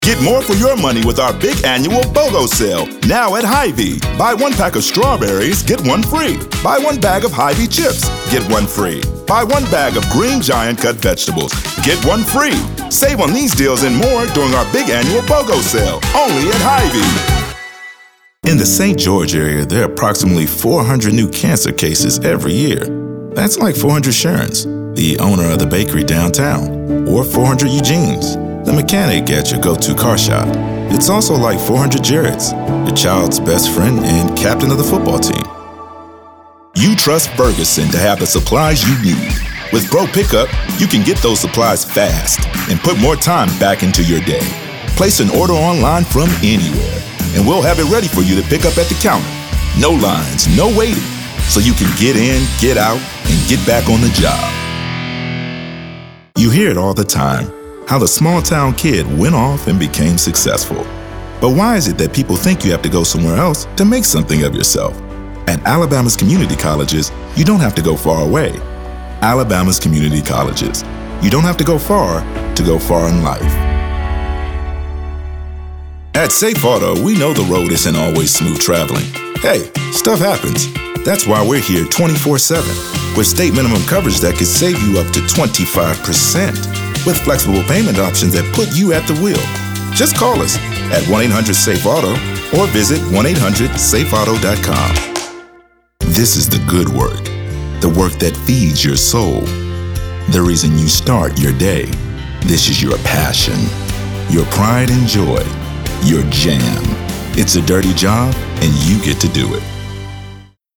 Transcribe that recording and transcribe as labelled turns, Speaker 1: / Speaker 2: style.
Speaker 1: Get more for your money with our big annual BOGO sale, now at Hy-Vee. Buy 1 pack of strawberries, get 1 free. Buy 1 bag of Hy-Vee chips, get 1 free. Buy 1 bag of Green Giant cut vegetables, get 1 free. Save on these deals and more during our big annual BOGO sale, only at Hy-Vee. In the St. George area, there are approximately 400 new cancer cases every year. That's like 400 Sharons, the owner of the bakery downtown, or 400 Eugenes, the mechanic at your go-to car shop. It's also like 400 Jareds, your child's best friend and captain of the football team. You trust Ferguson to have the supplies you need. With Pro Pickup, you can get those supplies fast and put more time back into your day. Place an order online from anywhere, and we'll have it ready for you to pick up at the counter. No lines, no waiting, so you can get in, get out, and get back on the job. You hear it all the time, how the small-town kid went off and became successful. But why is it that people think you have to go somewhere else to make something of yourself? At Alabama's community colleges, you don't have to go far away. Alabama's community colleges. You don't have to go far in life. At Safe Auto, we know the road isn't always smooth traveling. Hey, stuff happens. That's why we're here 24/7 with state minimum coverage that could save you up to 25%. With flexible payment options that put you at the wheel. Just call us at 1-800-SAFE-AUTO or visit 1-800-SAFEAUTO.com. This is the good work, the work that feeds your soul, the reason you start your day. This is your passion, your pride and joy, your jam. It's a dirty job, and you get to do it.